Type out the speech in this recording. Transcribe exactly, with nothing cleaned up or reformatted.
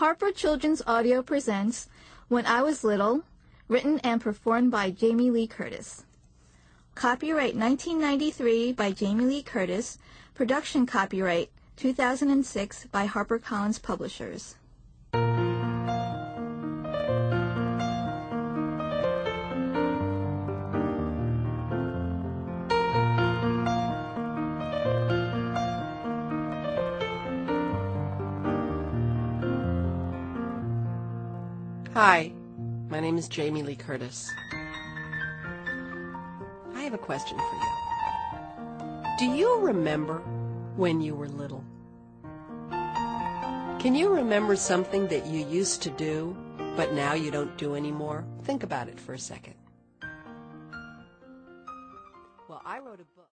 Harper Children's Audio presents When I Was Little, written and performed by Jamie Lee Curtis. Copyright nineteen ninety-three by Jamie Lee Curtis. Production copyright two thousand six by HarperCollins Publishers. Hi, my name is Jamie Lee Curtis. I have a question for you. Do you remember when you were little? Can you remember something that you used to do, but now you don't do anymore? Think about it for a second. Well, I wrote a book.